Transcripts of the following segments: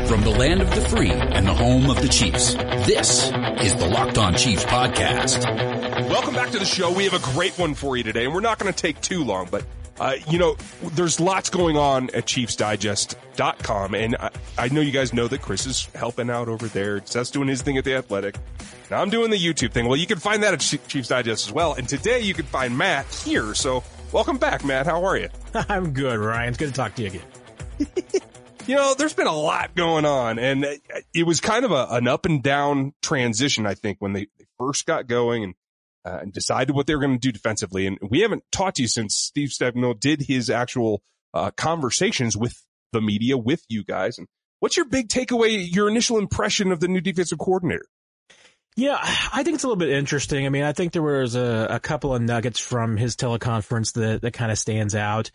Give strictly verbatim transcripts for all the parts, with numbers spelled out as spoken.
From the land of the free and the home of the Chiefs, this is the Locked On Chiefs podcast. Welcome back to the show. We have a great one for you today, and we're not going to take too long, but, uh, you know, there's lots going on at Chiefs Digest dot com, and I, I know you guys know that Chris is helping out over there. Seth's doing his thing at The Athletic. Now I'm doing the YouTube thing. Well, you can find that at Chiefs Digest as well, and today you can find Matt here, so welcome back, Matt. How are you? I'm good, Ryan. It's good to talk to you again. You know, there's been a lot going on, and it was kind of a, an up and down transition, I think, when they, they first got going and, uh, and decided what they were going to do defensively. And we haven't talked to you since Steve Stagno did his actual uh, conversations with the media, with you guys. And what's your big takeaway, your initial impression of the new defensive coordinator? Yeah, I think it's a little bit interesting. I mean, I think there was a, a couple of nuggets from his teleconference that, that kind of stands out.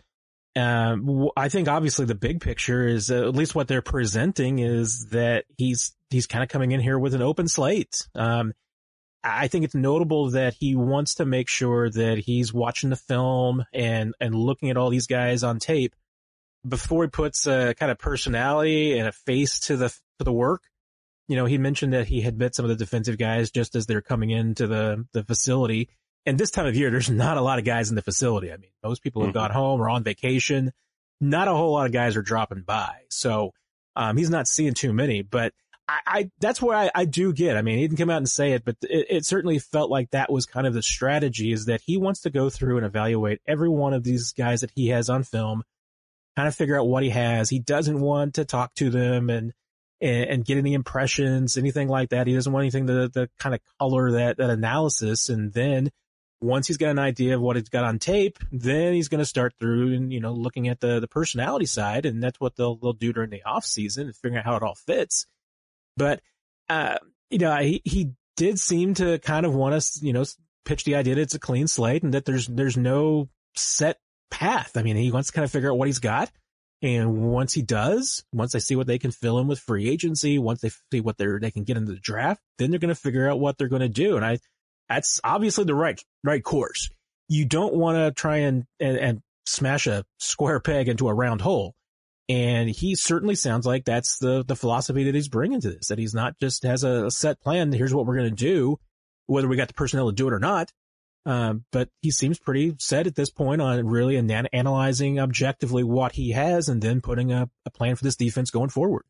Um, I think obviously the big picture is, uh, at least what they're presenting is that he's, he's kind of coming in here with an open slate. Um, I think it's notable that he wants to make sure that he's watching the film and, and looking at all these guys on tape before he puts a kind of personality and a face to the, to the work. You know, he mentioned that he had met some of the defensive guys just as they're coming into the, the facility. And this time of year, there's not a lot of guys in the facility. I mean, most people have Mm-hmm. gone home or on vacation. Not a whole lot of guys are dropping by. So, um, he's not seeing too many, but I, I that's where I, I do get. I mean, he didn't come out and say it, but it, it certainly felt like that was kind of the strategy, is that he wants to go through and evaluate every one of these guys that he has on film, kind of figure out what he has. He doesn't want to talk to them and, and, and get any impressions, anything like that. He doesn't want anything to, to kind of color that, that analysis. And then once he's got an idea of what he's got on tape, then he's going to start through and, you know, looking at the, the personality side. And that's what they'll, they'll do during the off season and figuring out how it all fits. But, uh, you know, he, he did seem to kind of want us, you know, pitch the idea that it's a clean slate and that there's, there's no set path. I mean, he wants to kind of figure out what he's got. And once he does, once they see what they can fill in with free agency, once they see what they're, they can get into the draft, then they're going to figure out what they're going to do. And I, that's obviously the right, right course. You don't want to try and, and, and smash a square peg into a round hole. And he certainly sounds like that's the, the philosophy that he's bringing to this, that he's not just has a set plan. Here's what we're going to do, whether we got the personnel to do it or not. Um, but he seems pretty set at this point on really an- analyzing objectively what he has and then putting a, a plan for this defense going forward.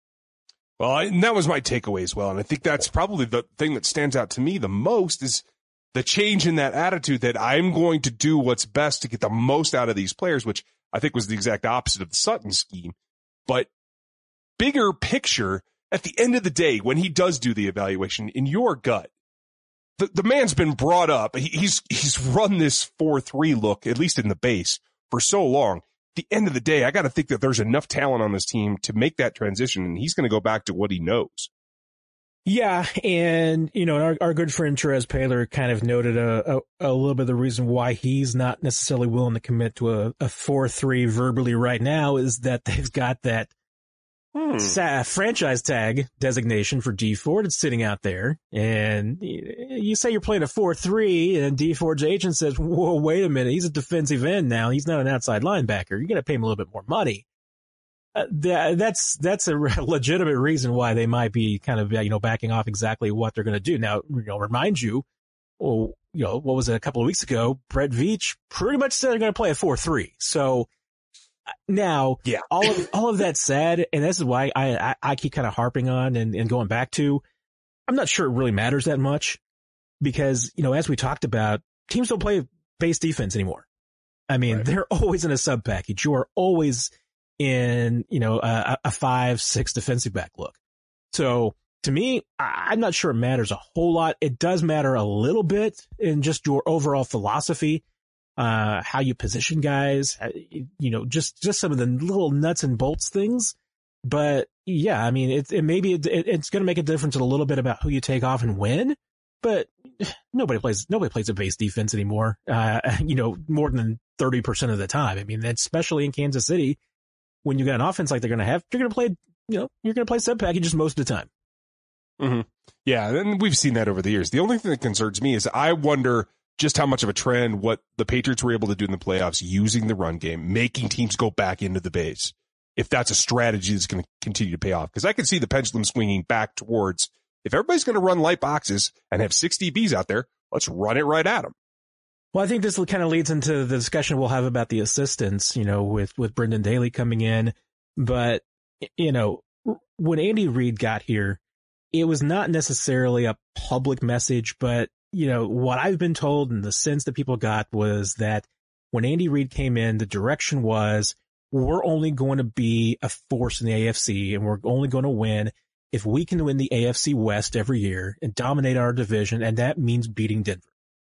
Well, I, and that was my takeaway as well. And I think that's probably the thing that stands out to me the most is the change in that attitude that I'm going to do what's best to get the most out of these players, which I think was the exact opposite of the Sutton scheme. But bigger picture, at the end of the day, when he does do the evaluation, in your gut, the, the man's been brought up. He, he's, he's run this four three look, at least in the base, for so long. At the end of the day, I got to think that there's enough talent on this team to make that transition, and he's going to go back to what he knows. Yeah, and, you know, our, our good friend Therese Paylor kind of noted a, a, a little bit of the reason why he's not necessarily willing to commit to a, a four three verbally right now is that they've got that hmm. sa- franchise tag designation for Dee Ford. It's sitting out there, and you say you're playing a four three, and Dee Ford's agent says, whoa, wait a minute, he's a defensive end now. He's not an outside linebacker. You're going to pay him a little bit more money. Uh, that, that's, that's a legitimate reason why they might be kind of, you know, backing off exactly what they're going to do. Now, you know, remind you, well, you know, what was it a couple of weeks ago? Brett Veach pretty much said they're going to play a four three. So now, yeah, all of, all of that said, and this is why I, I, I keep kind of harping on and, and going back to, I'm not sure it really matters that much because, you know, as we talked about, teams don't play base defense anymore. I mean, right. They're always in a sub package. You are always in, you know, a, a five, six defensive back look. So to me, I'm not sure it matters a whole lot. It does matter a little bit in just your overall philosophy, uh, how you position guys, you know, just, just some of the little nuts and bolts things. But yeah, I mean, it, it maybe it, it, it's going to make a difference a little bit about who you take off and when, but nobody plays, nobody plays a base defense anymore, uh, you know, more than thirty percent of the time. I mean, especially in Kansas City, when you got an offense like they're going to have, you're going to play, you know, you're going to play sub packages most of the time. Mm-hmm. Yeah, and we've seen that over the years. The only thing that concerns me is I wonder just how much of a trend what the Patriots were able to do in the playoffs using the run game, making teams go back into the base. if that's a strategy that's going to continue to pay off. Because I can see the pendulum swinging back towards, if everybody's going to run light boxes and have six D Bs out there, let's run it right at them. Well, I think this kind of leads into the discussion we'll have about the assistants, you know, with, with Brendan Daly coming in. But, you know, when Andy Reid got here, it was not necessarily a public message, but, you know, what I've been told and the sense that people got was that when Andy Reid came in, the direction was, we're only going to be a force in the A F C, and we're only going to win if we can win the A F C West every year and dominate our division, and that means beating Denver.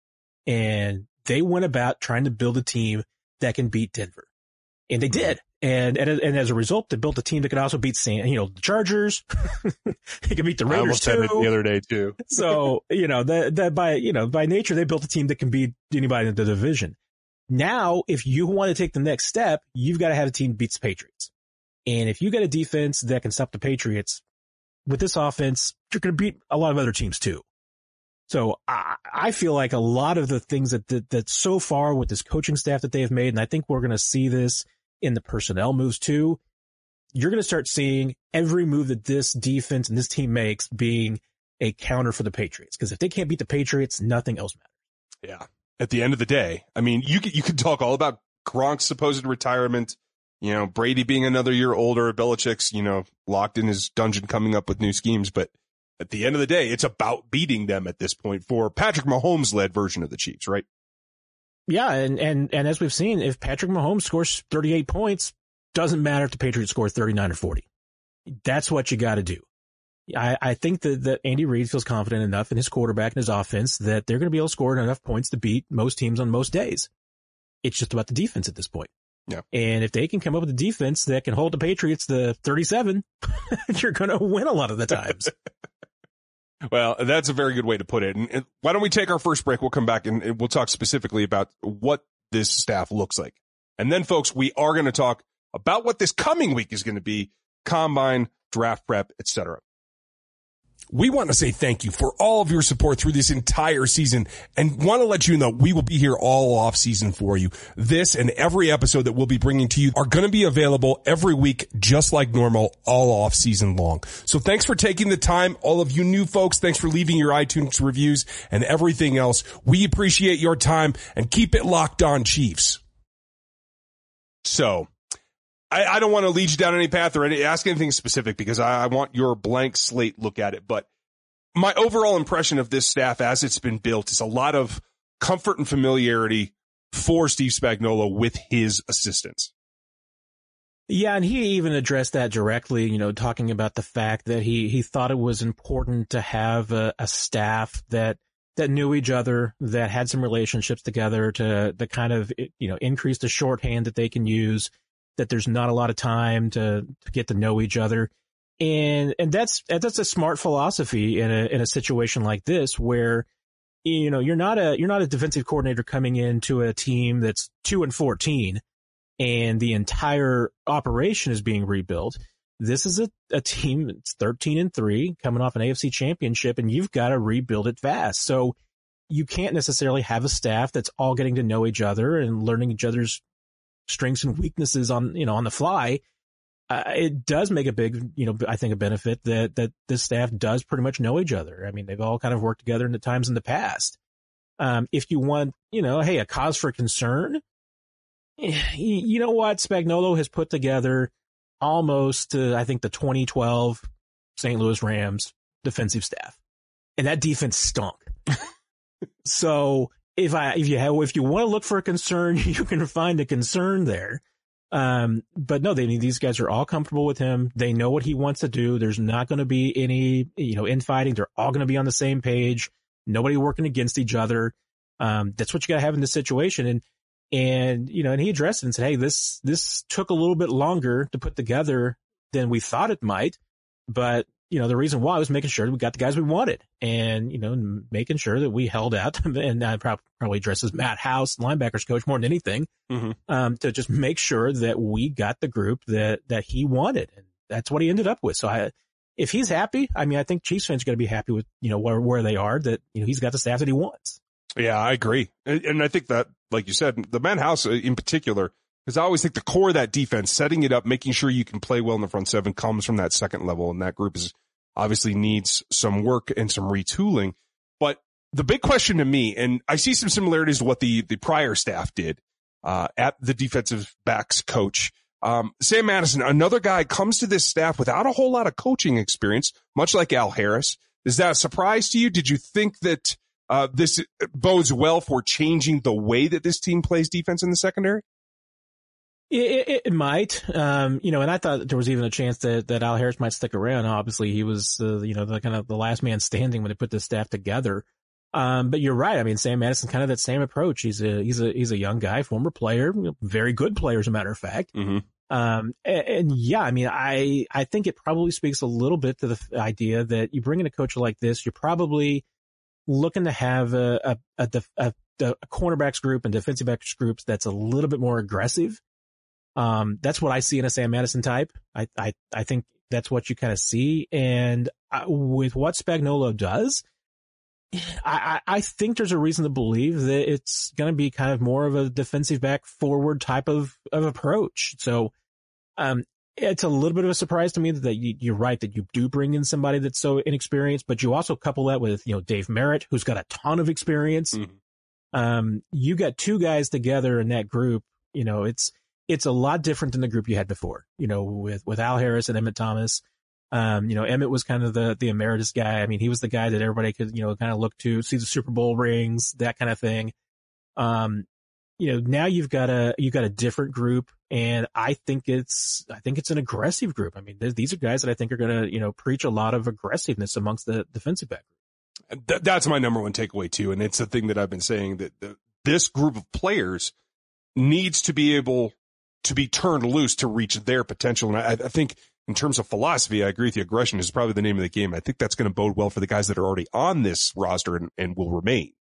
And they went about trying to build a team that can beat Denver. And they did. And, and, and as a result, they built a team that could also beat San, you know, the Chargers. They could beat the Raiders I almost too. said it the other day too. So, you know, that, that by, you know, by nature, they built a team that can beat anybody in the division. Now, if you want to take the next step, you've got to have a team that beats the Patriots. And if you got a defense that can stop the Patriots, with this offense, you're going to beat a lot of other teams too. So I, I feel like a lot of the things that, that, that so far with this coaching staff that they have made, and I think we're going to see this in the personnel moves too, you're going to start seeing every move that this defense and this team makes being a counter for the Patriots. Because if they can't beat the Patriots, nothing else matters. Yeah. At the end of the day, I mean, you could, you could talk all about Gronk's supposed retirement, you know, Brady being another year older, Belichick's, you know, locked in his dungeon coming up with new schemes. But at the end of the day, it's about beating them at this point for Patrick Mahomes-led version of the Chiefs, right? Yeah, and, and, and as we've seen, if Patrick Mahomes scores thirty-eight points, doesn't matter if the Patriots score thirty-nine or forty. That's what you got to do. I, I think that, that Andy Reid feels confident enough in his quarterback and his offense that they're going to be able to score enough points to beat most teams on most days. It's just about the defense at this point. Yeah. And if they can come up with a defense that can hold the Patriots to thirty-seven, you're going to win a lot of the times. Well, that's a very good way to put it. And, and why don't we take our first break? We'll come back and, and we'll talk specifically about what this staff looks like. And then, folks, we are going to talk about what this coming week is going to be, combine, draft prep, et cetera. We want to say thank you for all of your support through this entire season and want to let you know we will be here all off season for you. This and every episode that we'll be bringing to you are going to be available every week, just like normal, all off season long. So thanks for taking the time. All of you new folks, thanks for leaving your iTunes reviews and everything else. We appreciate your time and keep it locked on, Chiefs. So I, I don't want to lead you down any path or any, ask anything specific because I, I want your blank slate look at it. But my overall impression of this staff as it's been built is a lot of comfort and familiarity for Steve Spagnuolo with his assistants. Yeah, and he even addressed that directly, you know, talking about the fact that he, he thought it was important to have a, a staff that that knew each other, that had some relationships together to, to kind of, you know, increase the shorthand that they can use, that there's not a lot of time to, to get to know each other. And, and that's, that's a smart philosophy in a, in a situation like this where, you know, you're not a, you're not a defensive coordinator coming into a team that's two and fourteen and the entire operation is being rebuilt. This is a, a team that's thirteen and three coming off an A F C championship, and you've got to rebuild it fast. So you can't necessarily have a staff that's all getting to know each other and learning each other's strengths and weaknesses on, you know, on the fly. Uh, it does make a big, you know, I think a benefit that, that this staff does pretty much know each other. I mean, they've all kind of worked together in the times in the past. Um, if you want, you know, hey, a cause for concern, you know what? Spagnuolo has put together almost, uh, I think, the twenty twelve Saint Louis Rams defensive staff, and that defense stunk. So if I, if you have, if you want to look for a concern, you can find a concern there. Um, but no, they, these guys are all comfortable with him. They know what he wants to do. There's not going to be any, you know, infighting. They're all going to be on the same page. Nobody working against each other. Um, that's what you got to have in this situation. And, and, you know, and he addressed it and said, hey, this, this took a little bit longer to put together than we thought it might. But, you know, the reason why was making sure that we got the guys we wanted and, you know, making sure that we held out. And that probably addresses Matt House, linebackers coach, more than anything, mm-hmm. um, to just make sure that we got the group that, that he wanted. And that's what he ended up with. So I, if he's happy, I mean, I think Chiefs fans are going to be happy with, you know, where, where they are, that, you know, he's got the staff that he wants. Yeah, I agree. And, and I think that, like you said, the Matt House in particular, Because I always think the core of that defense, setting it up, making sure you can play well in the front seven, comes from that second level, and that group is obviously needs some work and some retooling. But the big question to me, and I see some similarities to what the, the prior staff did uh, at the defensive backs coach. Um, Sam Madison, another guy, comes to this staff without a whole lot of coaching experience, much like Al Harris. Is that a surprise to you? Did you think that uh, this bodes well for changing the way that this team plays defense in the secondary? It, it, it might, um, you know, and I thought there was even a chance that, that Al Harris might stick around. Obviously, he was, uh, you know, the kind of the last man standing when they put this staff together. Um, but you're right. I mean, Sam Madison, kind of that same approach. He's a, he's a, he's a young guy, former player, very good player, as a matter of fact. Mm-hmm. Um, and, and yeah, I mean, I, I think it probably speaks a little bit to the idea that you bring in a coach like this, you're probably looking to have a, a, a, a, a cornerbacks group and defensive backs groups that's a little bit more aggressive. Um, that's what I see in a Sam Madison type. I, I, I think that's what you kind of see. And I, with what Spagnuolo does, I, I think there's a reason to believe that it's going to be kind of more of a defensive back forward type of, of approach. So, um, it's a little bit of a surprise to me that you, you're right, that you do bring in somebody that's so inexperienced, but you also couple that with, you know, Dave Merritt, who's got a ton of experience. Mm-hmm. Um, you got two guys together in that group. You know, it's, It's a lot different than the group you had before, you know, with, with Al Harris and Emmett Thomas. Um, you know, Emmett was kind of the, the emeritus guy. I mean, he was the guy that everybody could, you know, kind of look to, see the Super Bowl rings, that kind of thing. Um, you know, now you've got a, you've got a different group, and I think it's, I think it's an aggressive group. I mean, these are guys that I think are going to, you know, preach a lot of aggressiveness amongst the defensive back group. Th- that's my number one takeaway too. And it's the thing that I've been saying, that the, this group of players needs to be able to be turned loose to reach their potential. And I, I think in terms of philosophy, I agree with you. Aggression is probably the name of the game. I think that's going to bode well for the guys that are already on this roster and, and will remain.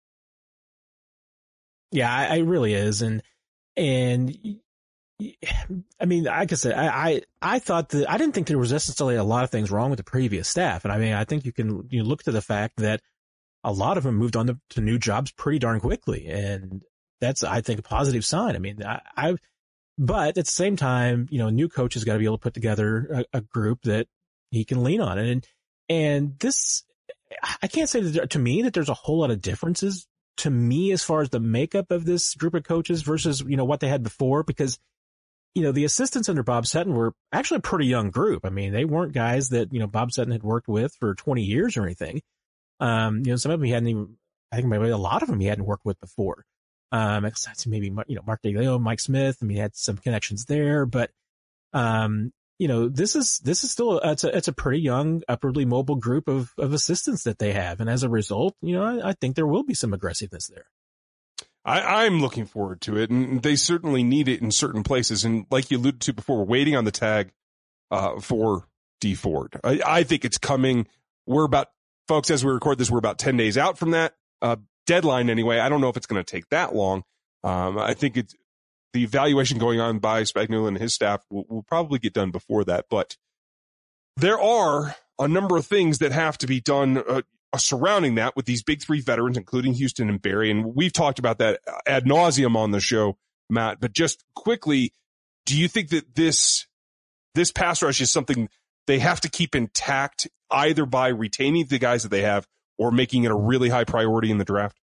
Yeah, I, I really is. And, and I mean, like I said, I, I, I thought that I didn't think there was necessarily a lot of things wrong with the previous staff. And I mean, I think you can, you look to the fact that a lot of them moved on to, to new jobs pretty darn quickly. And that's, I think, a positive sign. I mean, I, I But at the same time, you know, a new coach has got to be able to put together a, a group that he can lean on. And, and this, I can't say that there, to me that there's a whole lot of differences to me as far as the makeup of this group of coaches versus, you know, what they had before, because, you know, the assistants under Bob Sutton were actually a pretty young group. I mean, they weren't guys that, you know, Bob Sutton had worked with for twenty years or anything. Um, you know, some of them he hadn't even, I think maybe a lot of them he hadn't worked with before. Um, maybe, you know, Mark DeLeo, Mike Smith. I mean, he had some connections there, but, um, you know, this is, this is still, a, it's a, it's a pretty young, upwardly mobile group of, of assistants that they have. And as a result, you know, I, I think there will be some aggressiveness there. I, I'm looking forward to it, and they certainly need it in certain places. And like you alluded to before, we're waiting on the tag, uh, for Dee Ford. I, I think it's coming. We're about, folks, as we record this, we're about ten days out from that, uh, deadline anyway. I don't know if it's going to take that long. Um, I think it's the evaluation going on by Spagnuolo and his staff will, will probably get done before that. But there are a number of things that have to be done uh, surrounding that with these big three veterans, including Houston and Barry. And we've talked about that ad nauseum on the show, Matt. But just quickly, do you think that this this pass rush is something they have to keep intact, either by retaining the guys that they have or making it a really high priority in the draft?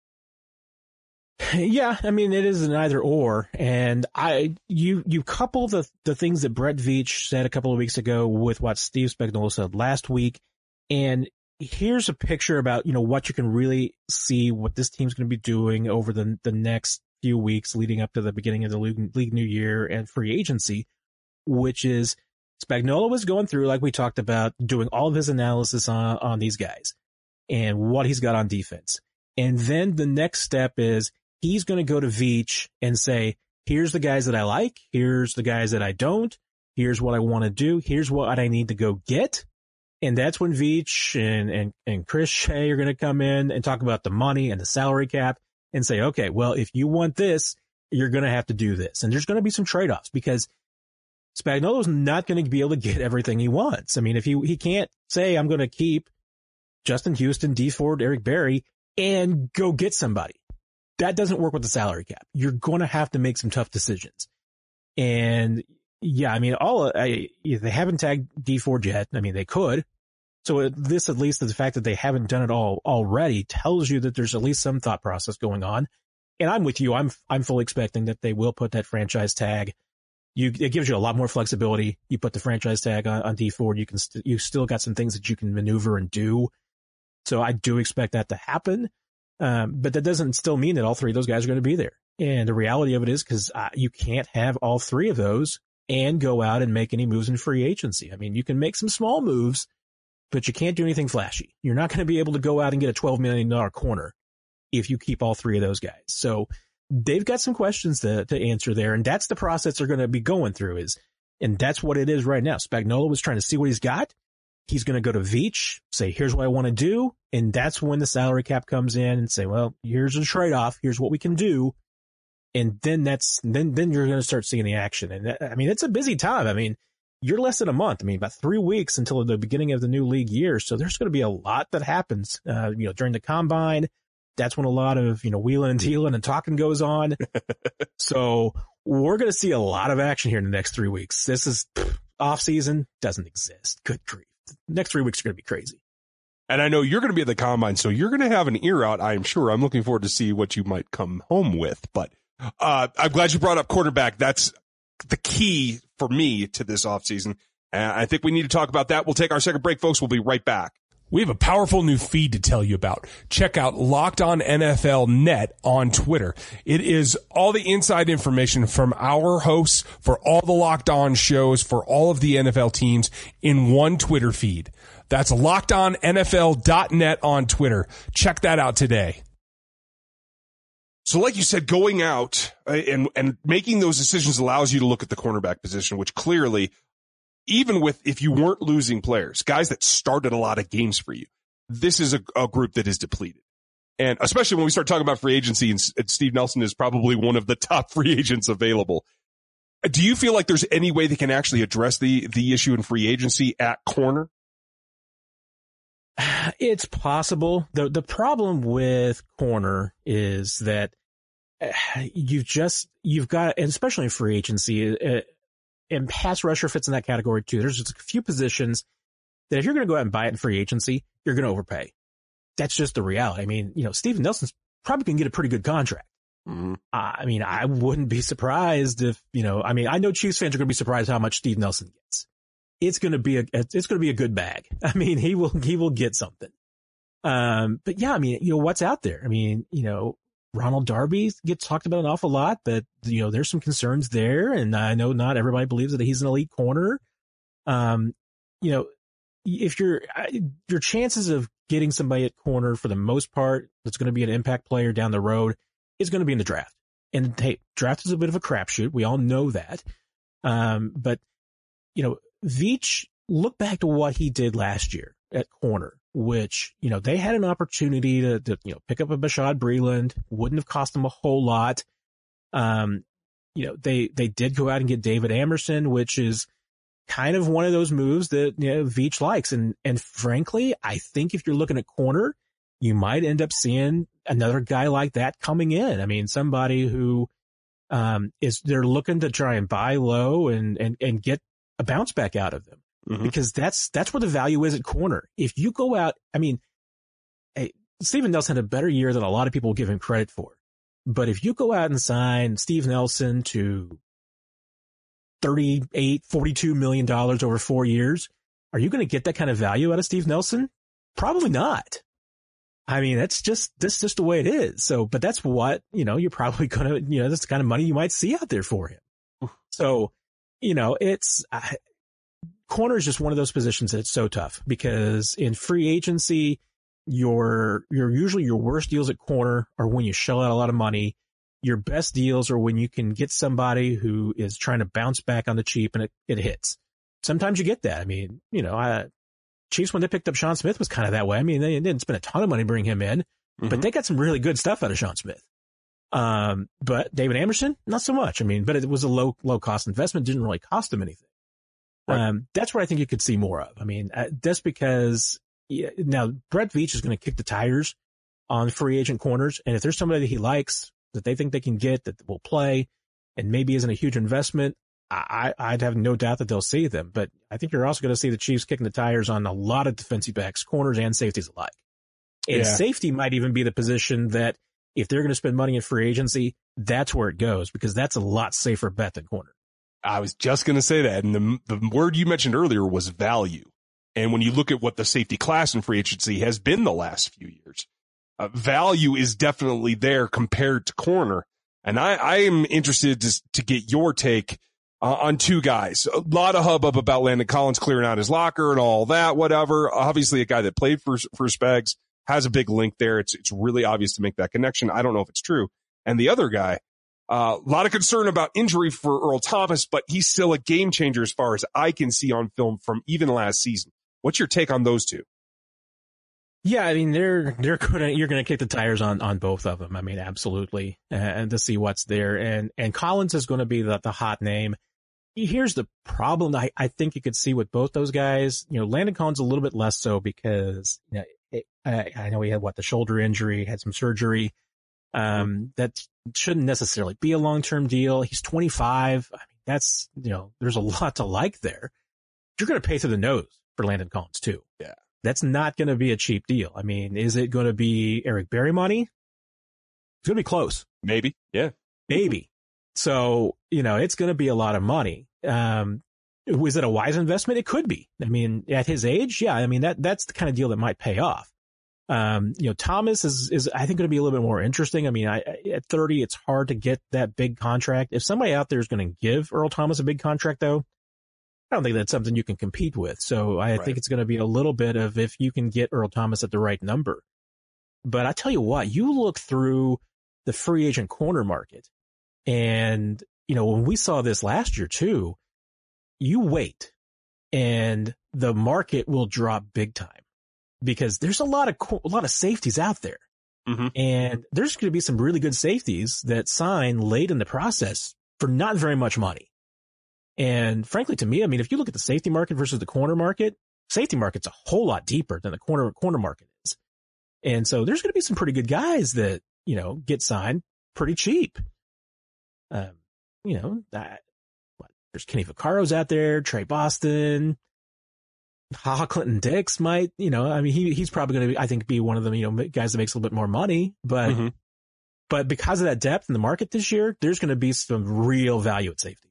Yeah, I mean, it is an either or. And I, you, you couple the, the things that Brett Veach said a couple of weeks ago with what Steve Spagnuolo said last week. And here's a picture about, you know, what you can really see what this team's going to be doing over the, the next few weeks leading up to the beginning of the league, league new year and free agency, which is Spagnuolo was going through, like we talked about, doing all of his analysis on, on these guys and what he's got on defense. And then the next step is, he's going to go to Veach and say, here's the guys that I like. Here's the guys that I don't. Here's what I want to do. Here's what I need to go get. And that's when Veach and, and, and Chris Shea are going to come in and talk about the money and the salary cap and say, okay, well, if you want this, you're going to have to do this. And there's going to be some trade-offs because Spagnuolo's not going to be able to get everything he wants. I mean, if he, he can't say, I'm going to keep Justin Houston, Dee Ford, Eric Berry, and go get somebody. That doesn't work with the salary cap. You're going to have to make some tough decisions. And yeah, I mean, all I, they haven't tagged Dee Ford yet. I mean, they could. So this, at least the fact that they haven't done it all already tells you that there's at least some thought process going on. And I'm with you. I'm, I'm fully expecting that they will put that franchise tag. You, it gives you a lot more flexibility. You put the franchise tag on, on Dee Ford. You can, st- you still got some things that you can maneuver and do. So I do expect that to happen. Um, but that doesn't still mean that all three of those guys are going to be there. And the reality of it is, because uh, you can't have all three of those and go out and make any moves in free agency. I mean, you can make some small moves, but you can't do anything flashy. You're not going to be able to go out and get a twelve million dollars corner if you keep all three of those guys. So they've got some questions to, to answer there. And that's the process they're going to be going through is, and that's what it is right now. Spagnuolo was trying to see what he's got. He's going to go to Veach, say, here's what I want to do. And that's when the salary cap comes in and say, well, here's a trade-off. Here's what we can do. And then that's, then, then you're going to start seeing the action. And that, I mean, it's a busy time. I mean, you're less than a month. I mean, about three weeks until the beginning of the new league year. So there's going to be a lot that happens, uh, you know, during the combine. That's when a lot of, you know, wheeling and dealing and talking goes on. So we're going to see a lot of action here in the next three weeks. This is pff, off season, doesn't exist. Good grief. Next three weeks are going to be crazy. And I know you're going to be at the combine, so you're going to have an ear out, I'm sure. I'm looking forward to see what you might come home with. But uh, I'm glad you brought up quarterback. That's the key for me to this offseason. And I think we need to talk about that. We'll take our second break, folks. We'll be right back. We have a powerful new feed to tell you about. Check out Locked On N F L Net on Twitter. It is all the inside information from our hosts for all the Locked On shows for all of the N F L teams in one Twitter feed. That's locked on N F L dot net on Twitter. Check that out today. So like you said, going out and, and making those decisions allows you to look at the cornerback position, which clearly, even with, if you weren't losing players, guys that started a lot of games for you, this is a, a group that is depleted. And especially when we start talking about free agency, and Steve Nelson is probably one of the top free agents available. Do you feel like there's any way they can actually address the, the issue in free agency at corner? It's possible. The, the problem with corner is that you've just, you've got, and especially in free agency, uh, and pass rusher fits in that category too. There's just a few positions that if you're going to go out and buy it in free agency, you're going to overpay. That's just the reality. I mean, you know, Steven Nelson's probably going to get a pretty good contract. Mm-hmm. Uh, I mean, I wouldn't be surprised if, you know, I mean, I know Chiefs fans are going to be surprised how much Steve Nelson gets. It's going to be a, it's going to be a good bag. I mean, he will, he will get something. Um, but yeah, I mean, you know, what's out there? I mean, you know, Ronald Darby gets talked about an awful lot, but, you know, there's some concerns there. And I know not everybody believes that he's an elite corner. Um, you know, if you're, your chances of getting somebody at corner for the most part, that's going to be an impact player down the road is going to be in the draft. And hey, draft is a bit of a crapshoot. We all know that. Um, but, you know, Veach, look back to what he did last year at corner, which, you know, they had an opportunity to, to you know, pick up a Bashaud Breeland, wouldn't have cost them a whole lot. Um, you know, they, they did go out and get David Amerson, which is kind of one of those moves that, you know, Veach likes. And, and frankly, I think if you're looking at corner, you might end up seeing another guy like that coming in. I mean, somebody who, um, is, they're looking to try and buy low and, and, and get a bounce back out of them. Mm-hmm. Because that's, that's where the value is at corner. If you go out, I mean, hey, Steven Nelson had a better year than a lot of people give him credit for. But if you go out and sign Steve Nelson to thirty-eight, forty-two million dollars over four years, are you going to get that kind of value out of Steve Nelson? Probably not. I mean, that's just, that's just the way it is. So, but that's what, you know, you're probably going to, you know, that's the kind of money you might see out there for him. So, you know, it's, I, corner is just one of those positions that's so tough because in free agency, your, your usually your worst deals at corner are when you shell out a lot of money. Your best deals are when you can get somebody who is trying to bounce back on the cheap and it, it hits. Sometimes you get that. I mean, you know, I, Chiefs, when they picked up Sean Smith was kind of that way. I mean, they didn't spend a ton of money bringing him in, mm-hmm. but they got some really good stuff out of Sean Smith. Um, but David Amerson, not so much. I mean, but it was a low, low cost investment. Didn't really cost him anything. Right. Um, that's what I think you could see more of. I mean, uh, just because yeah, now Brett Veach is going to kick the tires on free agent corners. And if there's somebody that he likes that they think they can get that will play, and maybe isn't a huge investment, I, I'd have no doubt that they'll see them. But I think you're also going to see the Chiefs kicking the tires on a lot of defensive backs, corners, and safeties alike. And Yeah. safety might even be the position that if they're going to spend money in free agency, that's where it goes, because that's a lot safer bet than corner. I was just going to say that. And the, the word you mentioned earlier was value. And when you look at what the safety class in free agency has been the last few years, uh, value is definitely there compared to corner. And I, I am interested to, to get your take uh, on two guys. A lot of hubbub about Landon Collins clearing out his locker and all that, whatever. Obviously, a guy that played for, for Spags has a big link there. It's, it's really obvious to make that connection. I don't know if it's true. And the other guy, uh, a lot of concern about injury for Earl Thomas, but he's still a game changer as far as I can see on film from even last season. What's your take on those two? Yeah, I mean, they're, they're gonna, you're gonna kick the tires on, on both of them. I mean, absolutely. And to see what's there. And, and Collins is going to be the, the hot name. Here's the problem I, I think you could see with both those guys. You know, Landon Collins a little bit less so because, you know, it, I, I know he had what, the shoulder injury, had some surgery. Um, that shouldn't necessarily be a long-term deal. He's twenty-five. I mean, that's, you know, there's a lot to like there. You're going to pay through the nose for Landon Collins too. Yeah. That's not going to be a cheap deal. I mean, is it going to be Eric Berry money? It's going to be close. Maybe. Yeah. Maybe. So, you know, it's going to be a lot of money. Um, was it a wise investment? It could be. I mean, at his age, yeah, I mean, that, that's the kind of deal that might pay off. Um, you know, Thomas is, is, I think, going to be a little bit more interesting. I mean, I, at thirty, it's hard to get that big contract. If somebody out there is going to give Earl Thomas a big contract, though, I don't think that's something you can compete with. So I Right. think it's going to be a little bit of if you can get Earl Thomas at the right number. But I tell you what, you look through the free agent corner market, and, you know, when we saw this last year too, you wait and the market will drop big time because there's a lot of, a lot of safeties out there. Mm-hmm. And there's going to be some really good safeties that sign late in the process for not very much money. And frankly, to me, I mean, if you look at the safety market versus the corner market, safety market's a whole lot deeper than the corner corner market is. And so there's going to be some pretty good guys that, you know, get signed pretty cheap. Um, you know, that what, there's Kenny Vaccaro's out there, Trey Boston, Ha Clinton Dix might, you know, I mean, he he's probably going to, I think, be one of the, you know, guys that makes a little bit more money, but Mm-hmm. but because of that depth in the market this year, there's going to be some real value at safety.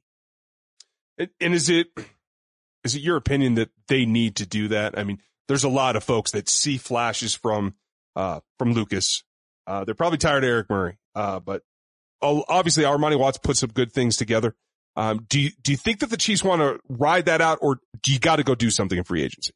And is it, is it your opinion that they need to do that? I mean, there's a lot of folks that see flashes from, uh, from Lucas. Uh, they're probably tired of Eric Murray. Uh, but obviously Armani Watts put some good things together. Um, do you, do you think that the Chiefs want to ride that out, or do you got to go do something in free agency?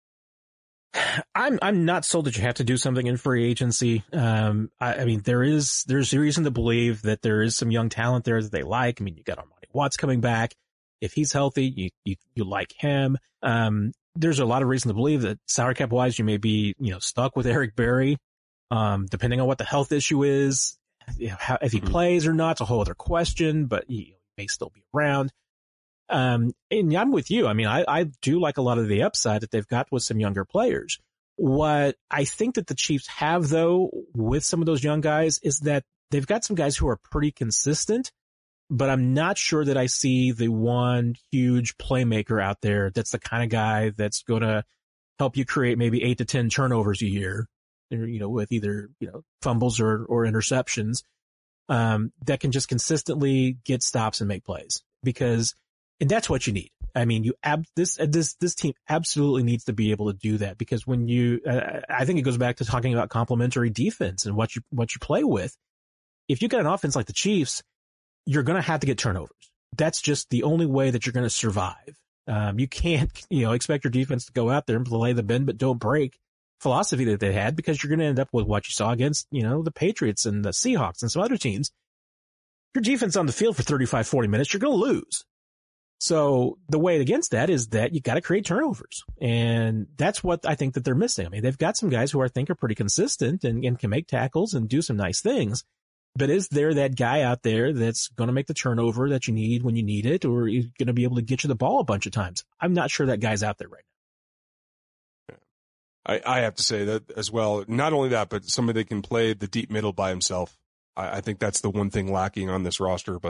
I'm I'm not sold that you have to do something in free agency. Um, I, I mean, there is there's reason to believe that there is some young talent there that they like. I mean, you got Armani Watts coming back. If he's healthy, you you, you like him. Um, there's a lot of reason to believe that salary cap wise, you may be you know stuck with Eric Berry, um, depending on what the health issue is. You know, how, if he mm-hmm. plays or not, it's a whole other question. But he may still be around. Um, and I'm with you. I mean, I, I do like a lot of the upside that they've got with some younger players. What I think that the Chiefs have, though, with some of those young guys is that they've got some guys who are pretty consistent, but I'm not sure that I see the one huge playmaker out there that's the kind of guy that's going to help you create maybe eight to ten turnovers a year, you know, with either, you know, fumbles or, or interceptions, um, that can just consistently get stops and make plays, because and that's what you need. I mean, you ab- this this this team absolutely needs to be able to do that, because when you, uh, I think it goes back to talking about complementary defense and what you what you play with. If you got an offense like the Chiefs, you're going to have to get turnovers. That's just the only way that you're going to survive. Um, you can't, you know, expect your defense to go out there and play the bend but don't break philosophy that they had, because you're going to end up with what you saw against, you know, the Patriots and the Seahawks and some other teams. Your defense on the field for thirty-five, forty minutes, you're going to lose. So the way against that is that you got to create turnovers. And that's what I think that they're missing. I mean, they've got some guys who I think are pretty consistent and, and can make tackles and do some nice things. But is there that guy out there that's going to make the turnover that you need when you need it, or is going to be able to get you the ball a bunch of times? I'm not sure that guy's out there right now. I, I have to say that as well. Not only that, but somebody that can play the deep middle by himself. I, I think that's the one thing lacking on this roster. But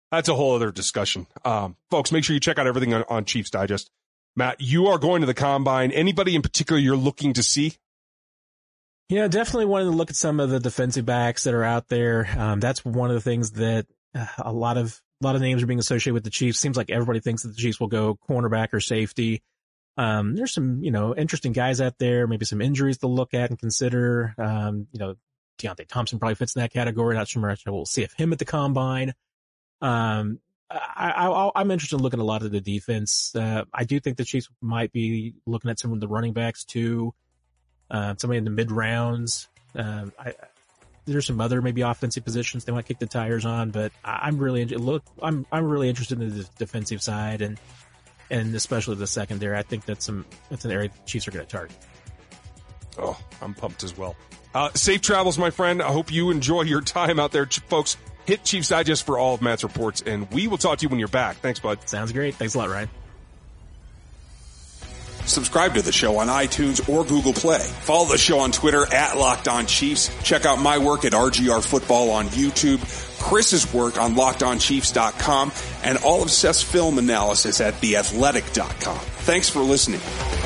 that's a whole other discussion. Um, folks, make sure you check out everything on, on Chiefs Digest. Matt, you are going to the Combine. Anybody in particular you're looking to see? Yeah, definitely wanted to look at some of the defensive backs that are out there. Um, that's one of the things that uh, a lot of a lot of names are being associated with the Chiefs. Seems like everybody thinks that the Chiefs will go cornerback or safety. Um, there's some, you know, interesting guys out there, maybe some injuries to look at and consider. Um, you know, Deontay Thompson probably fits in that category. Not sure much. We'll see if him at the Combine. Um, I, I, I'm interested in looking at a lot of the defense. Uh, I do think the Chiefs might be looking at some of the running backs too. Uh, somebody in the mid rounds. Um, I, there's some other maybe offensive positions they might kick the tires on, but I, I'm really look. I'm I'm really interested in the defensive side and and especially the secondary. I think that's some that's an area the Chiefs are going to target. Oh, I'm pumped as well. Uh, safe travels, my friend. I hope you enjoy your time out there, folks. Hit Chiefs Digest for all of Matt's reports, and we will talk to you when you're back. Thanks, bud. Sounds great. Thanks a lot, Ryan. Subscribe to the show on iTunes or Google Play. Follow the show on Twitter at Locked On Chiefs. Check out my work at R G R Football on YouTube, Chris's work on locked on chiefs dot com, and all of Seth's film analysis at the athletic dot com. Thanks for listening.